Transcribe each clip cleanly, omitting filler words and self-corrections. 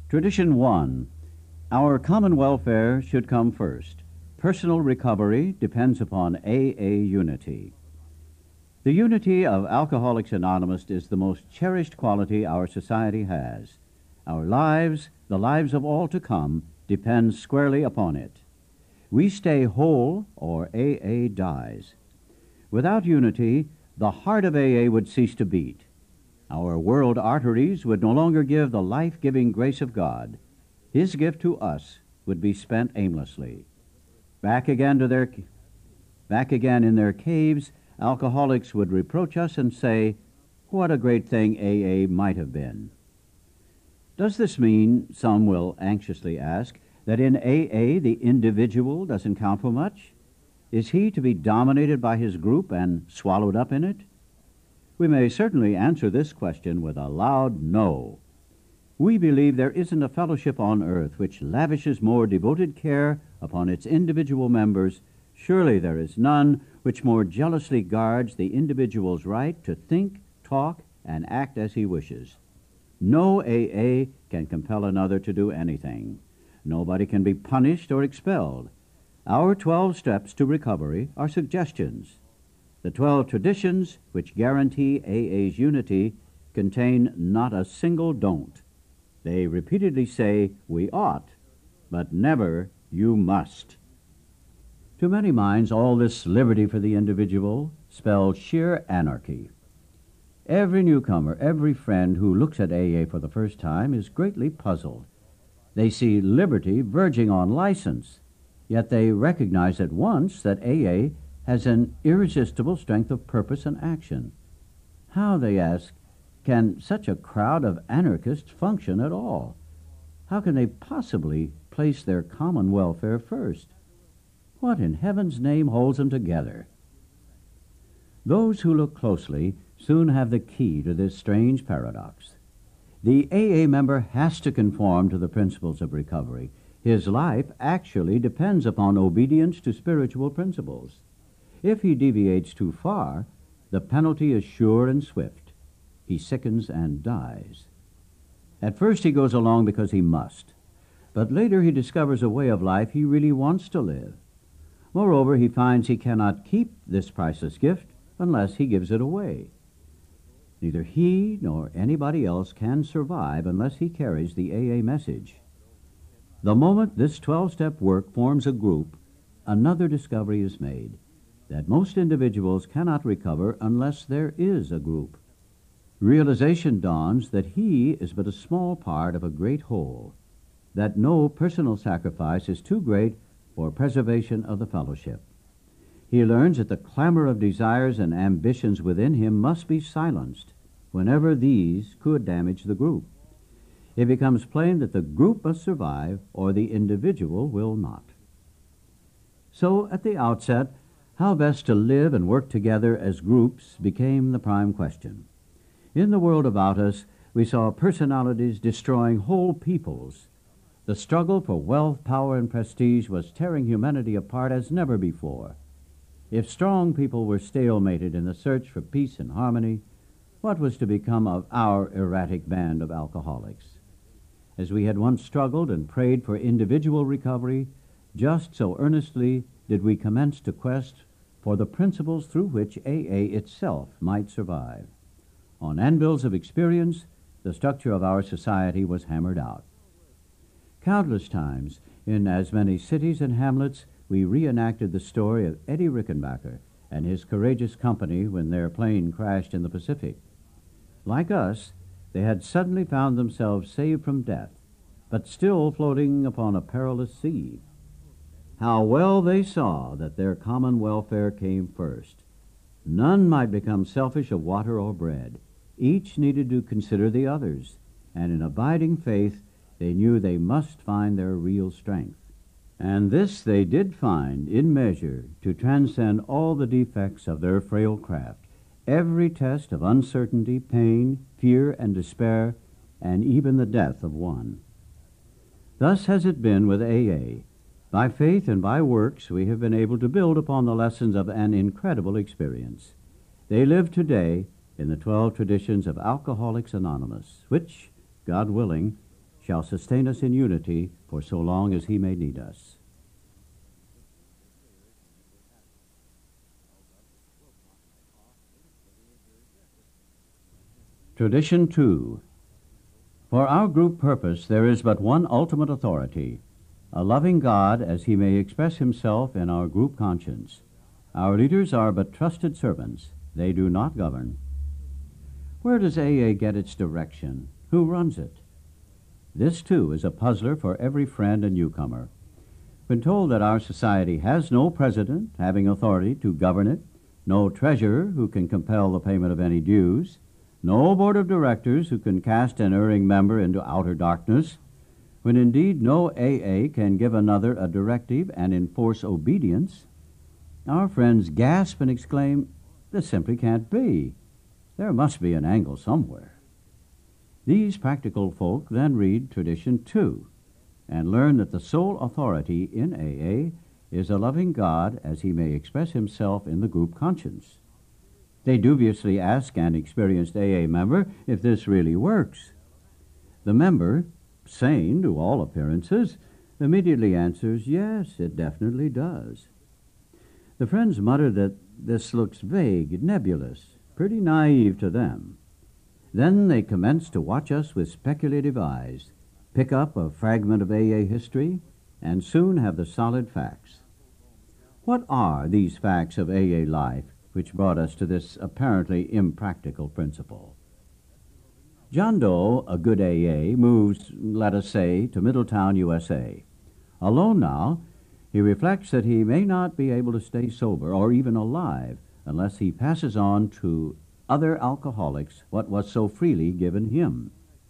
Tradition 1. Our common welfare should come first. Personal recovery depends upon AA unity. The unity of Alcoholics Anonymous is the most cherished quality our society has. Our lives, the lives of all to come, depend squarely upon it. We stay whole or AA dies. Without unity, the heart of AA would cease to beat. Our world arteries would no longer give the life-giving grace of God. His gift to us would be spent aimlessly. Back again in their caves, alcoholics would reproach us and say, "What a great thing AA might have been." Does this mean, some will anxiously ask, that in AA the individual doesn't count for much? Is he to be dominated by his group and swallowed up in it? We may certainly answer this question with a loud no. We believe there isn't a fellowship on earth which lavishes more devoted care upon its individual members. Surely there is none which more jealously guards the individual's right to think, talk, and act as he wishes. No AA can compel another to do anything. Nobody can be punished or expelled. Our 12 steps to recovery are suggestions. The 12 traditions which guarantee AA's unity contain not a single don't. They repeatedly say, "We ought," but never, "You must." To many minds, all this liberty for the individual spells sheer anarchy. Every newcomer, every friend who looks at AA for the first time is greatly puzzled. They see liberty verging on license, yet they recognize at once that AA has an irresistible strength of purpose and action. How, they ask, can such a crowd of anarchists function at all? How can they possibly place their common welfare first? What in heaven's name holds them together? Those who look closely soon have the key to this strange paradox. The AA member has to conform to the principles of recovery. His life actually depends upon obedience to spiritual principles. If he deviates too far, the penalty is sure and swift. He sickens and dies. At first he goes along because he must, but later he discovers a way of life he really wants to live. Moreover, he finds he cannot keep this priceless gift unless he gives it away. Neither he nor anybody else can survive unless he carries the AA message. The moment this 12-step work forms a group, another discovery is made, that most individuals cannot recover unless there is a group. Realization dawns that he is but a small part of a great whole, that no personal sacrifice is too great for preservation of the fellowship. He learns that the clamor of desires and ambitions within him must be silenced whenever these could damage the group. It becomes plain that the group must survive or the individual will not. So, at the outset, how best to live and work together as groups became the prime question. In the world about us, we saw personalities destroying whole peoples. The struggle for wealth, power, and prestige was tearing humanity apart as never before. If strong people were stalemated in the search for peace and harmony, what was to become of our erratic band of alcoholics? As we had once struggled and prayed for individual recovery, just so earnestly did we commence to quest for the principles through which AA itself might survive. On anvils of experience, the structure of our society was hammered out. Countless times, in as many cities and hamlets, we reenacted the story of Eddie Rickenbacker and his courageous company when their plane crashed in the Pacific. Like us, they had suddenly found themselves saved from death, but still floating upon a perilous sea. How well they saw that their common welfare came first. None might become selfish of water or bread. Each needed to consider the others, and in abiding faith they knew they must find their real strength. And this they did find in measure to transcend all the defects of their frail craft, every test of uncertainty, pain, fear, and despair, and even the death of one. Thus has it been with AA. By faith and by works we have been able to build upon the lessons of an incredible experience. They live today in the 12 traditions of Alcoholics Anonymous, which, God willing, shall sustain us in unity for so long as he may need us. Tradition 2. For our group purpose there is but one ultimate authority, a loving God as he may express himself in our group conscience. Our leaders are but trusted servants. They do not govern. Where does AA get its direction? Who runs it? This, too, is a puzzler for every friend and newcomer. When told that our society has no president having authority to govern it, no treasurer who can compel the payment of any dues, no board of directors who can cast an erring member into outer darkness, when indeed no AA can give another a directive and enforce obedience, our friends gasp and exclaim, "This simply can't be. There must be an angle somewhere." These practical folk then read Tradition 2 and learn that the sole authority in AA is a loving God as he may express himself in the group conscience. They dubiously ask an experienced AA member if this really works. The member, sane to all appearances, immediately answers, "Yes, it definitely does." The friends mutter that this looks vague, nebulous, pretty naive to them. Then they commence to watch us with speculative eyes, pick up a fragment of AA history, and soon have the solid facts. What are these facts of AA life which brought us to this apparently impractical principle? John Doe, a good AA, moves, let us say, to Middletown, USA. Alone now, he reflects that he may not be able to stay sober or even alive unless he passes on to other alcoholics what was so freely given him.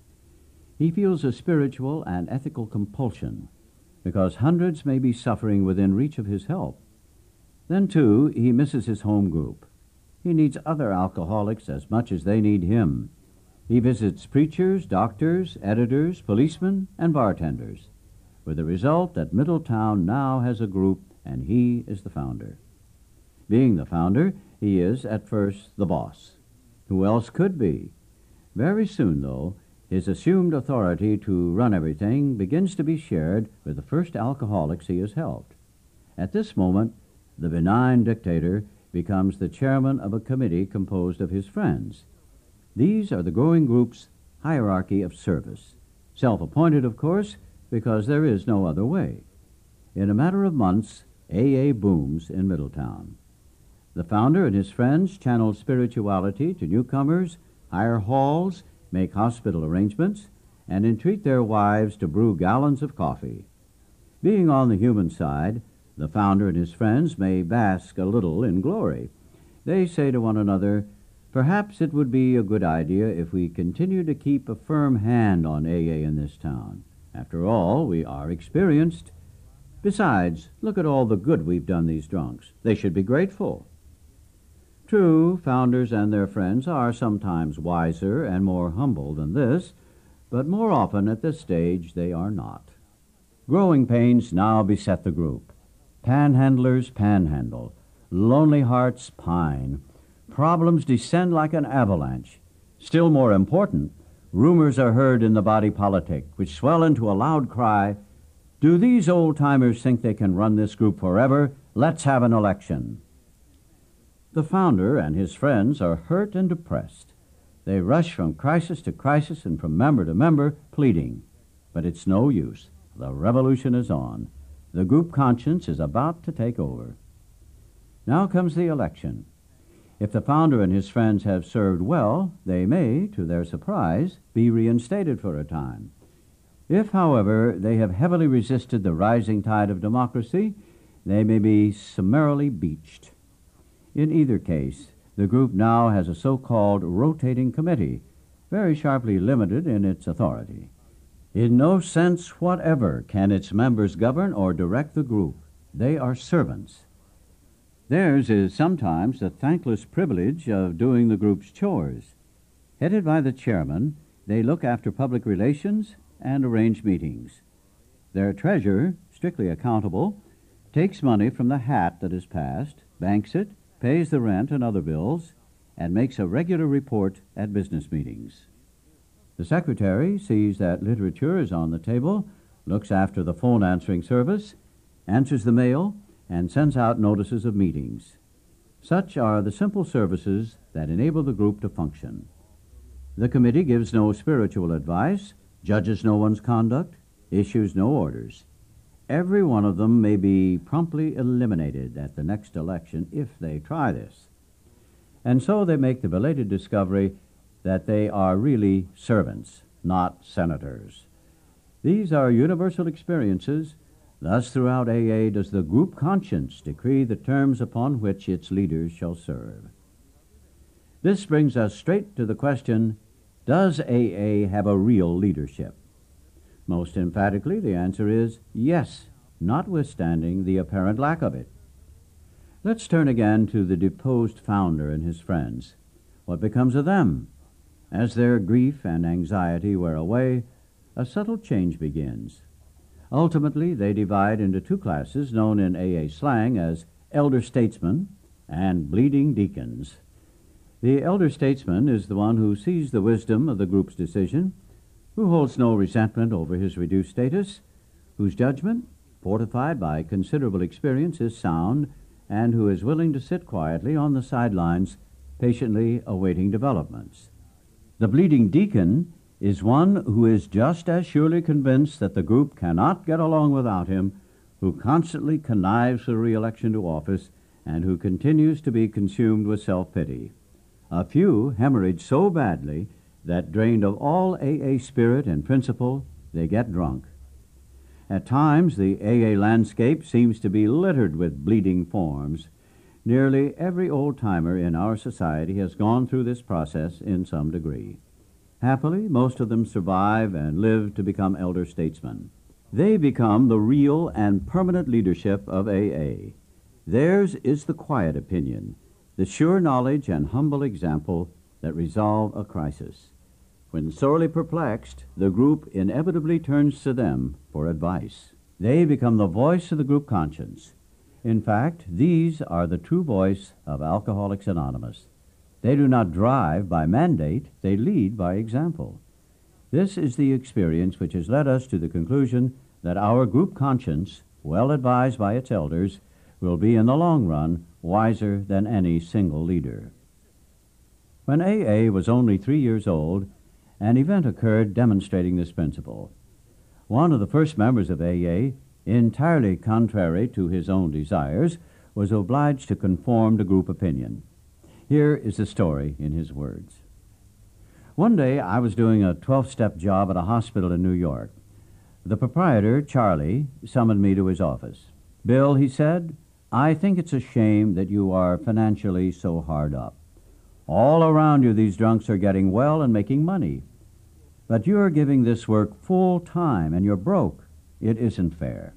He feels a spiritual and ethical compulsion because hundreds may be suffering within reach of his help. Then, too, he misses his home group. He needs other alcoholics as much as they need him. He visits preachers, doctors, editors, policemen, and bartenders, with the result that Middletown now has a group and he is the founder. Being the founder, he is, at first, the boss. Who else could be? Very soon, though, his assumed authority to run everything begins to be shared with the first alcoholics he has helped. At this moment, the benign dictator becomes the chairman of a committee composed of his friends. These are the growing group's hierarchy of service, self-appointed, of course, because there is no other way. In a matter of months, AA booms in Middletown. The founder and his friends channel spirituality to newcomers, hire halls, make hospital arrangements, and entreat their wives to brew gallons of coffee. Being on the human side, the founder and his friends may bask a little in glory. They say to one another, "Perhaps it would be a good idea if we continue to keep a firm hand on AA in this town. After all, we are experienced. Besides, look at all the good we've done these drunks. They should be grateful." True, founders and their friends are sometimes wiser and more humble than this, but more often at this stage they are not. Growing pains now beset the group. Panhandlers panhandle. Lonely hearts pine. Problems descend like an avalanche. Still more important, rumors are heard in the body politic, which swell into a loud cry, "Do these old-timers think they can run this group forever? Let's have an election." The founder and his friends are hurt and depressed. They rush from crisis to crisis and from member to member, pleading. But it's no use. The revolution is on. The group conscience is about to take over. Now comes the election. If the founder and his friends have served well, they may, to their surprise, be reinstated for a time. If, however, they have heavily resisted the rising tide of democracy, they may be summarily beached. In either case, the group now has a so-called rotating committee, very sharply limited in its authority. In no sense whatever can its members govern or direct the group. They are servants. Theirs is sometimes the thankless privilege of doing the group's chores. Headed by the chairman, they look after public relations and arrange meetings. Their treasurer, strictly accountable, takes money from the hat that is passed, banks it, pays the rent and other bills, and makes a regular report at business meetings. The secretary sees that literature is on the table, looks after the phone answering service, answers the mail, and sends out notices of meetings. Such are the simple services that enable the group to function. The committee gives no spiritual advice, judges no one's conduct, issues no orders. Every one of them may be promptly eliminated at the next election if they try this. And so they make the belated discovery that they are really servants, not senators. These are universal experiences. Thus, throughout AA does the group conscience decree the terms upon which its leaders shall serve. This brings us straight to the question, does AA have a real leadership? Most emphatically, the answer is yes, notwithstanding the apparent lack of it. Let's turn again to the deposed founder and his friends. What becomes of them? As their grief and anxiety wear away, a subtle change begins. Ultimately, they divide into two classes known in AA slang as elder statesmen and bleeding deacons. The elder statesman is the one who sees the wisdom of the group's decision, who holds no resentment over his reduced status, whose judgment, fortified by considerable experience, is sound, and who is willing to sit quietly on the sidelines, patiently awaiting developments. The bleeding deacon is one who is just as surely convinced that the group cannot get along without him, who constantly connives for re-election to office, and who continues to be consumed with self-pity. A few hemorrhage so badly that, drained of all AA spirit and principle, they get drunk. At times, the AA landscape seems to be littered with bleeding forms. Nearly every old-timer in our society has gone through this process in some degree. Happily, most of them survive and live to become elder statesmen. They become the real and permanent leadership of AA. Theirs is the quiet opinion, the sure knowledge and humble example that resolve a crisis. When sorely perplexed, the group inevitably turns to them for advice. They become the voice of the group conscience. In fact, these are the true voice of Alcoholics Anonymous. They do not drive by mandate, they lead by example. This is the experience which has led us to the conclusion that our group conscience, well advised by its elders, will be in the long run wiser than any single leader. When AA was only 3 years old, an event occurred demonstrating this principle. One of the first members of AA, entirely contrary to his own desires, was obliged to conform to group opinion. Here is the story in his words. One day I was doing a 12-step job at a hospital in New York. The proprietor, Charlie, summoned me to his office. "Bill," he said, "I think it's a shame that you are financially so hard up. All around you these drunks are getting well and making money. But you're giving this work full time and you're broke. It isn't fair."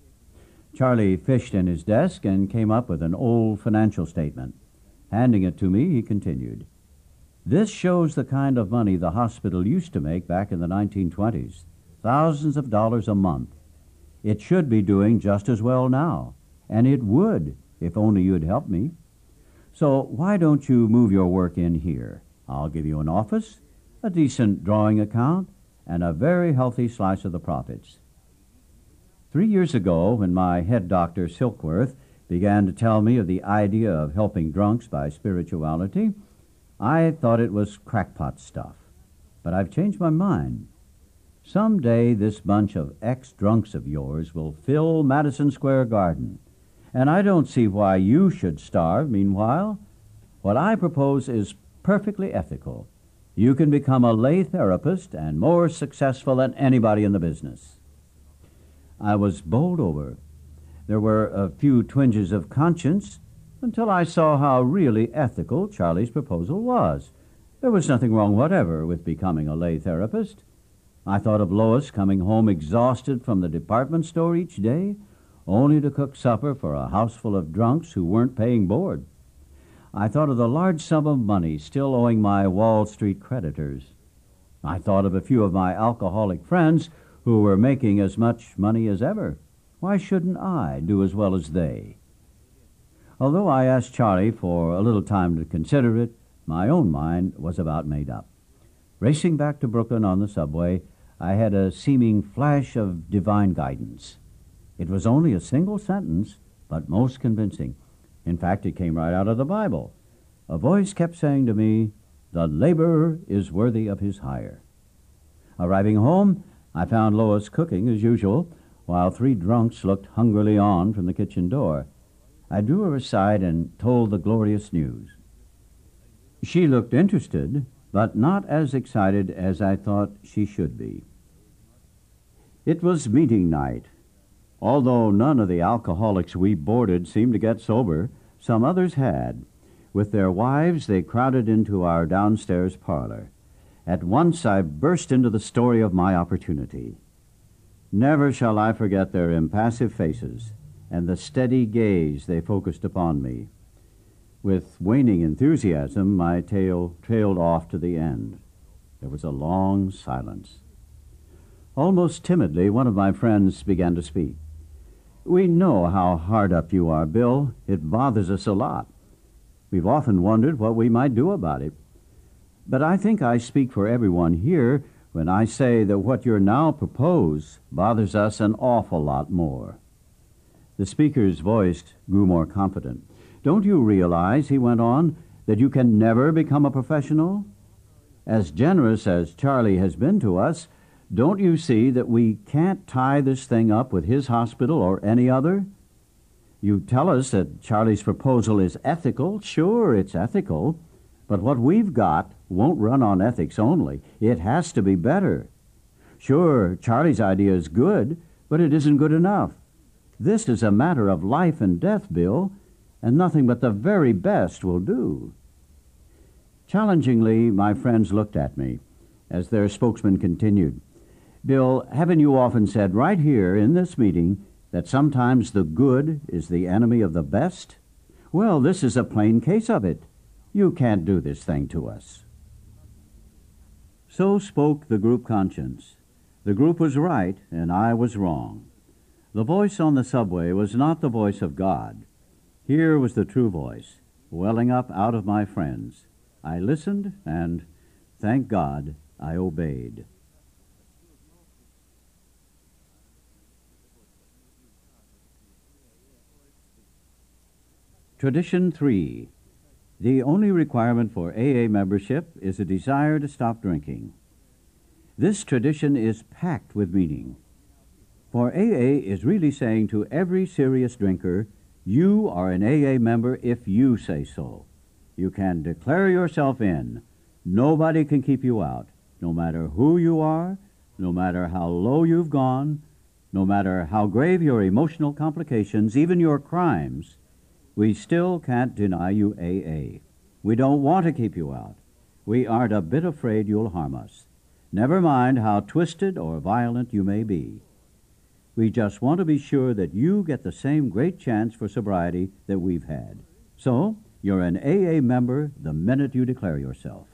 Charlie fished in his desk and came up with an old financial statement. Handing it to me, he continued, "This shows the kind of money the hospital used to make back in the 1920s, thousands of dollars a month. It should be doing just as well now, and it would if only you'd help me. So why don't you move your work in here? I'll give you an office, a decent drawing account, and a very healthy slice of the profits." 3 years ago, when my head doctor, Silkworth, began to tell me of the idea of helping drunks by spirituality, I thought it was crackpot stuff. But I've changed my mind. Someday this bunch of ex-drunks of yours will fill Madison Square Garden, and I don't see why you should starve meanwhile. What I propose is perfectly ethical. You can become a lay therapist and more successful than anybody in the business. I was bowled over. There were a few twinges of conscience until I saw how really ethical Charlie's proposal was. There was nothing wrong whatever with becoming a lay therapist. I thought of Lois coming home exhausted from the department store each day, only to cook supper for a house full of drunks who weren't paying board. I thought of the large sum of money still owing my Wall Street creditors. I thought of a few of my alcoholic friends who were making as much money as ever. Why shouldn't I do as well as they? Although I asked Charlie for a little time to consider it, my own mind was about made up. Racing back to Brooklyn on the subway, I had a seeming flash of divine guidance. It was only a single sentence, but most convincing. In fact, it came right out of the Bible. A voice kept saying to me, "The laborer is worthy of his hire." Arriving home, I found Lois cooking as usual, while 3 drunks looked hungrily on from the kitchen door. I drew her aside and told the glorious news. She looked interested, but not as excited as I thought she should be. It was meeting night. Although none of the alcoholics we boarded seemed to get sober, some others had. With their wives, they crowded into our downstairs parlor. At once I burst into the story of my opportunity. Never shall I forget their impassive faces and the steady gaze they focused upon me. With waning enthusiasm, my tale trailed off to the end. There was a long silence. Almost timidly, one of my friends began to speak. "We know how hard up you are, Bill. It bothers us a lot. We've often wondered what we might do about it. But I think I speak for everyone here when I say that what you now propose bothers us an awful lot more." The speaker's voice grew more confident. "Don't you realize," he went on, "that you can never become a professional? As generous as Charlie has been to us, don't you see that we can't tie this thing up with his hospital or any other? You tell us that Charlie's proposal is ethical. Sure, it's ethical. But what we've got won't run on ethics only. It has to be better. Sure, Charlie's idea is good, but it isn't good enough. This is a matter of life and death, Bill, and nothing but the very best will do." Challengingly, my friends looked at me as their spokesman continued. "Bill, haven't you often said right here in this meeting that sometimes the good is the enemy of the best? Well, this is a plain case of it. You can't do this thing to us." So spoke the group conscience. The group was right, and I was wrong. The voice on the subway was not the voice of God. Here was the true voice, welling up out of my friends. I listened, and, thank God, I obeyed. Tradition 3. The only requirement for AA membership is a desire to stop drinking. This tradition is packed with meaning. For AA is really saying to every serious drinker, you are an AA member if you say so. You can declare yourself in. Nobody can keep you out, no matter who you are, no matter how low you've gone, no matter how grave your emotional complications, even your crimes. We still can't deny you AA. We don't want to keep you out. We aren't a bit afraid you'll harm us. Never mind how twisted or violent you may be. We just want to be sure that you get the same great chance for sobriety that we've had. So, you're an AA member the minute you declare yourself.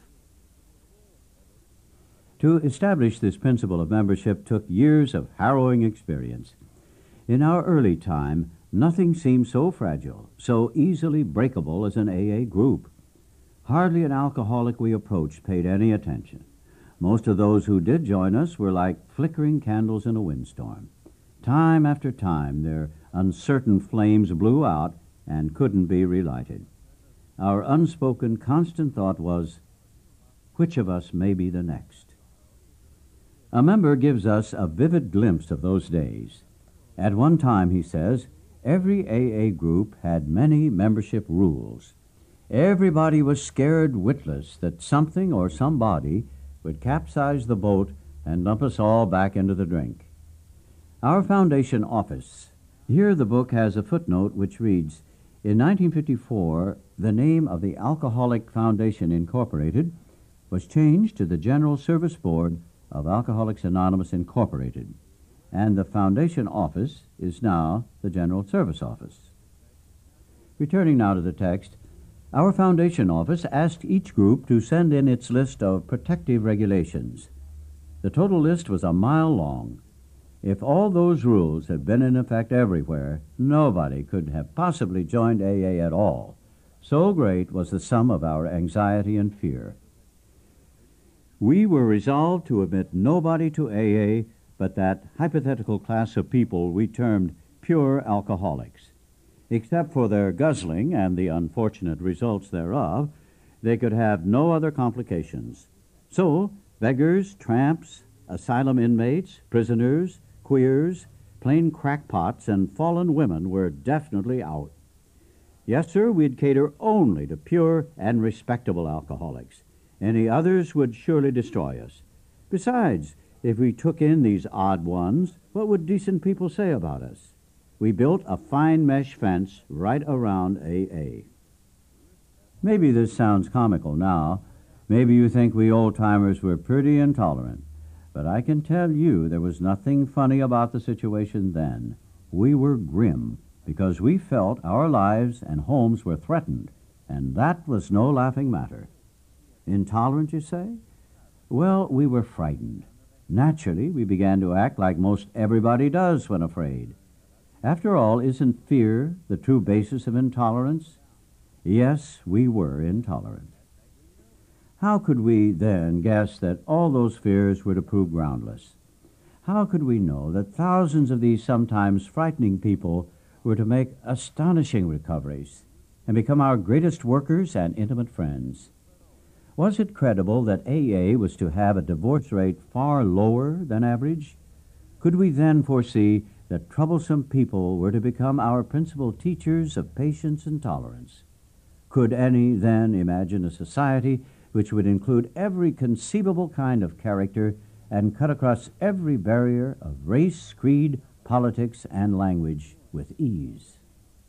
To establish this principle of membership took years of harrowing experience. In our early time, nothing seemed so fragile, so easily breakable as an AA group. Hardly an alcoholic we approached paid any attention. Most of those who did join us were like flickering candles in a windstorm. Time after time, their uncertain flames blew out and couldn't be relighted. Our unspoken, constant thought was, which of us may be the next? A member gives us a vivid glimpse of those days. At one time, he says, every AA group had many membership rules. Everybody was scared witless that something or somebody would capsize the boat and dump us all back into the drink. Our foundation office. Here the book has a footnote which reads, in 1954, the name of the Alcoholic Foundation Incorporated was changed to the General Service Board of Alcoholics Anonymous Incorporated, and the foundation office is now the General Service Office. Returning now to the text, our foundation office asked each group to send in its list of protective regulations. The total list was a mile long. If all those rules had been in effect everywhere, nobody could have possibly joined AA at all. So great was the sum of our anxiety and fear. We were resolved to admit nobody to AA but that hypothetical class of people we termed pure alcoholics. Except for their guzzling and the unfortunate results thereof, they could have no other complications. So, beggars, tramps, asylum inmates, prisoners, queers, plain crackpots, and fallen women were definitely out. Yes, sir, we'd cater only to pure and respectable alcoholics. Any others would surely destroy us. Besides, if we took in these odd ones, what would decent people say about us? We built a fine mesh fence right around AA. Maybe this sounds comical now. Maybe you think we old-timers were pretty intolerant. But I can tell you there was nothing funny about the situation then. We were grim because we felt our lives and homes were threatened, and that was no laughing matter. Intolerant, you say? Well, we were frightened. Naturally, we began to act like most everybody does when afraid. After all, isn't fear the true basis of intolerance? Yes, we were intolerant. How could we then guess that all those fears were to prove groundless? How could we know that thousands of these sometimes frightening people were to make astonishing recoveries and become our greatest workers and intimate friends? Was it credible that AA was to have a divorce rate far lower than average? Could we then foresee that troublesome people were to become our principal teachers of patience and tolerance? Could any then imagine a society which would include every conceivable kind of character and cut across every barrier of race, creed, politics, and language with ease?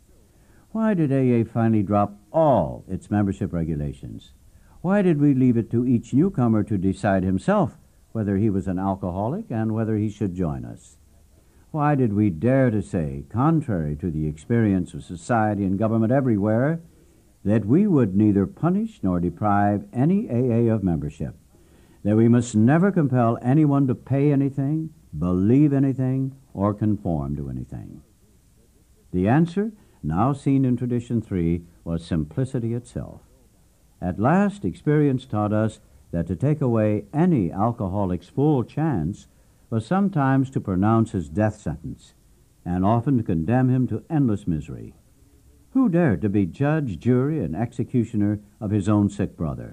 Why did AA finally drop all its membership regulations? Why did we leave it to each newcomer to decide himself whether he was an alcoholic and whether he should join us? Why did we dare to say, contrary to the experience of society and government everywhere, that we would neither punish nor deprive any AA of membership, that we must never compel anyone to pay anything, believe anything, or conform to anything? The answer, now seen in Tradition 3, was simplicity itself. At last, experience taught us that to take away any alcoholic's full chance was sometimes to pronounce his death sentence, and often to condemn him to endless misery. Who dared to be judge, jury, and executioner of his own sick brother?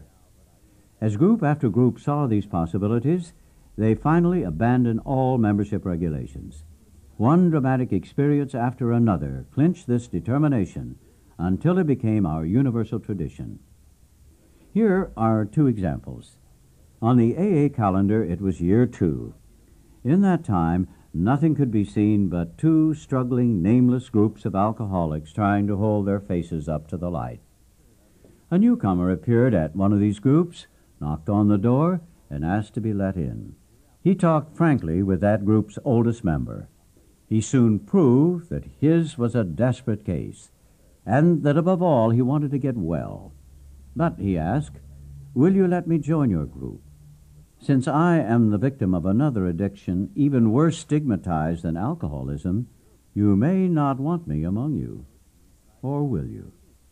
As group after group saw these possibilities, they finally abandoned all membership regulations. One dramatic experience after another clinched this determination until it became our universal tradition. Here are two examples. On the AA calendar, it was year 2. In that time, nothing could be seen but two struggling, nameless groups of alcoholics trying to hold their faces up to the light. A newcomer appeared at one of these groups, knocked on the door, and asked to be let in. He talked frankly with that group's oldest member. He soon proved that his was a desperate case, and that above all he wanted to get well. But, he asked, "Will you let me join your group? Since I am the victim of another addiction even worse stigmatized than alcoholism, you may not want me among you. Or will you?"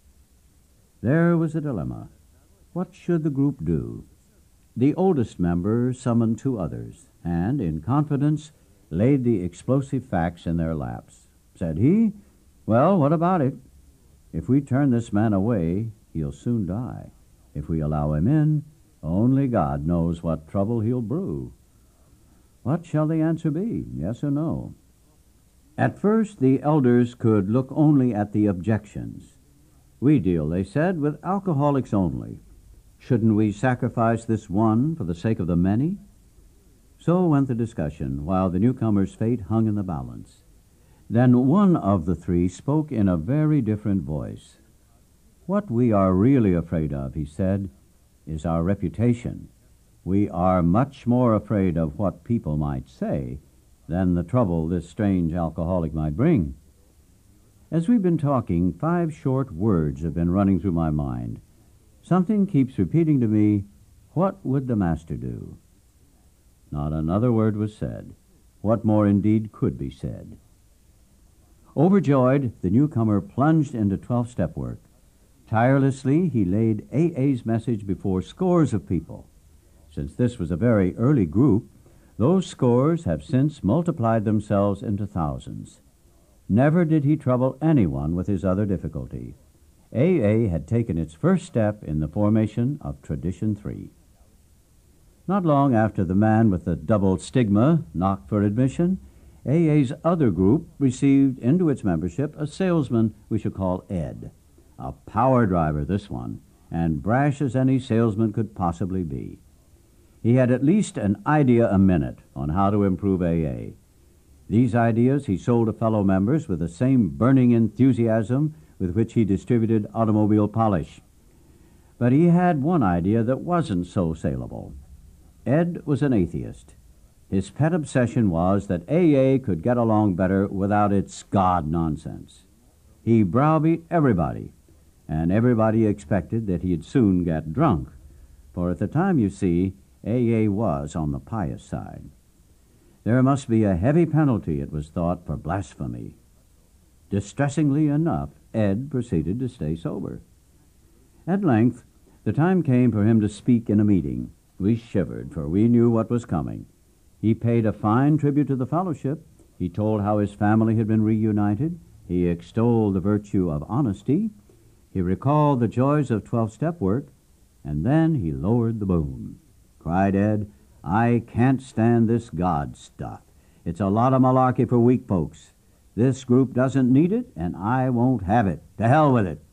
There was a dilemma. What should the group do? The oldest member summoned 2 others, and, in confidence, laid the explosive facts in their laps. Said he, "Well, what about it? If we turn this man away, he'll soon die. If we allow him in, only God knows what trouble he'll brew. What shall the answer be, yes or no?" At first, the elders could look only at the objections. "We deal," they said, "with alcoholics only. Shouldn't we sacrifice this one for the sake of the many?" So went the discussion, while the newcomer's fate hung in the balance. Then one of the 3 spoke in a very different voice. "What we are really afraid of," he said, "is our reputation. We are much more afraid of what people might say than the trouble this strange alcoholic might bring." As we've been talking, 5 short words have been running through my mind. Something keeps repeating to me, "What would the Master do?" Not another word was said. What more indeed could be said? Overjoyed, the newcomer plunged into 12-step work. Tirelessly, he laid AA's message before scores of people. Since this was a very early group, those scores have since multiplied themselves into thousands. Never did he trouble anyone with his other difficulty. AA had taken its first step in the formation of Tradition 3. Not long after the man with the double stigma knocked for admission, AA's other group received into its membership a salesman we should call Ed. A power driver, this one, and brash as any salesman could possibly be. He had at least an idea a minute on how to improve AA. These ideas he sold to fellow members with the same burning enthusiasm with which he distributed automobile polish. But he had one idea that wasn't so saleable. Ed was an atheist. His pet obsession was that AA could get along better without its God nonsense. He browbeat everybody, and everybody expected that he'd soon get drunk, for at the time, you see, AA was on the pious side. There must be a heavy penalty, it was thought, for blasphemy. Distressingly enough, Ed proceeded to stay sober. At length, the time came for him to speak in a meeting. We shivered, for we knew what was coming. He paid a fine tribute to the fellowship. He told how his family had been reunited. He extolled the virtue of honesty. He recalled the joys of 12-step work. And then he lowered the boom. Cried Ed, "I can't stand this God stuff. It's a lot of malarkey for weak folks. This group doesn't need it, and I won't have it. To hell with it."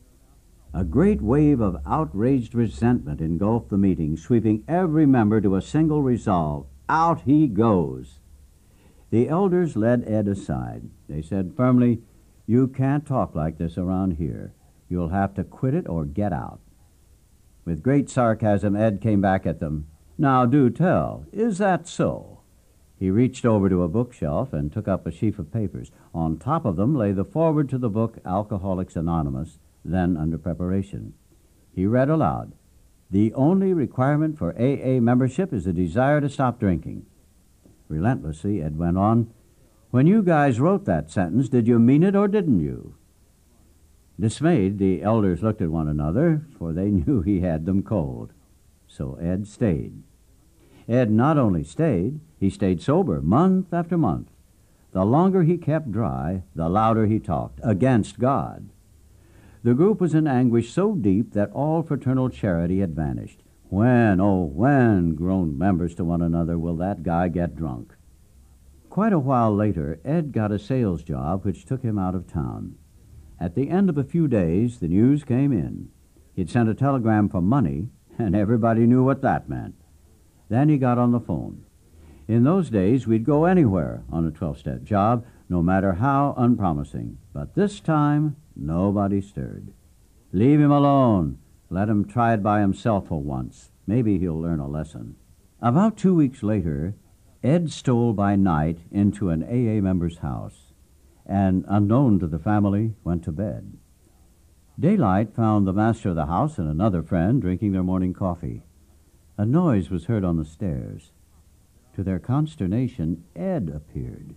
A great wave of outraged resentment engulfed the meeting, sweeping every member to a single resolve. Out he goes. The elders led Ed aside. They said firmly, "You can't talk like this around here. You'll have to quit it or get out." With great sarcasm, Ed came back at them. "Now do tell, is that so?" He reached over to a bookshelf and took up a sheaf of papers. On top of them lay the foreword to the book Alcoholics Anonymous, then under preparation. He read aloud, "The only requirement for AA membership is a desire to stop drinking." Relentlessly, Ed went on, "When you guys wrote that sentence, did you mean it or didn't you?" Dismayed, the elders looked at one another, for they knew he had them cold. So Ed stayed. Ed not only stayed, he stayed sober month after month. The longer he kept dry, the louder he talked, against God. The group was in anguish so deep that all fraternal charity had vanished. "When, oh when," groaned members to one another, "will that guy get drunk?" Quite a while later, Ed got a sales job which took him out of town. At the end of a few days, the news came in. He'd sent a telegram for money, and everybody knew what that meant. Then he got on the phone. In those days, we'd go anywhere on a 12-step job, no matter how unpromising. But this time, nobody stirred. "Leave him alone. Let him try it by himself for once. Maybe he'll learn a lesson." About 2 weeks later, Ed stole by night into an AA member's house, and, unknown to the family, went to bed. Daylight found the master of the house and another friend drinking their morning coffee. A noise was heard on the stairs. To their consternation, Ed appeared.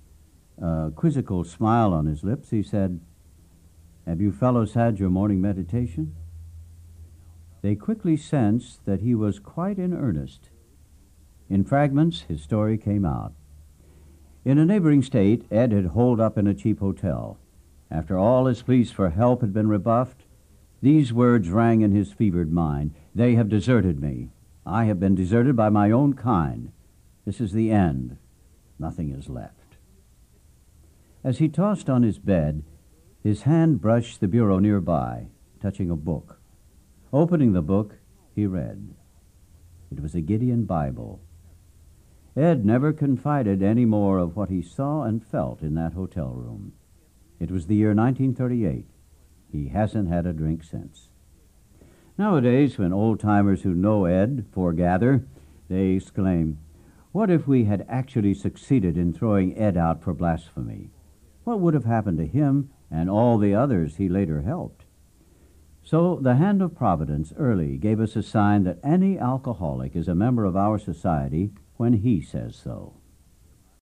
A quizzical smile on his lips, he said, "Have you fellows had your morning meditation?" They quickly sensed that he was quite in earnest. In fragments, his story came out. In a neighboring state, Ed had holed up in a cheap hotel. After all his pleas for help had been rebuffed, these words rang in his fevered mind, "They have deserted me. I have been deserted by my own kind. This is the end. Nothing is left." As he tossed on his bed, his hand brushed the bureau nearby, touching a book. Opening the book, he read. It was a Gideon Bible. Ed never confided any more of what he saw and felt in that hotel room. It was the year 1938. He hasn't had a drink since. Nowadays, when old-timers who know Ed foregather, they exclaim, "What if we had actually succeeded in throwing Ed out for blasphemy? What would have happened to him and all the others he later helped?" So the hand of Providence early gave us a sign that any alcoholic is a member of our society when he says so.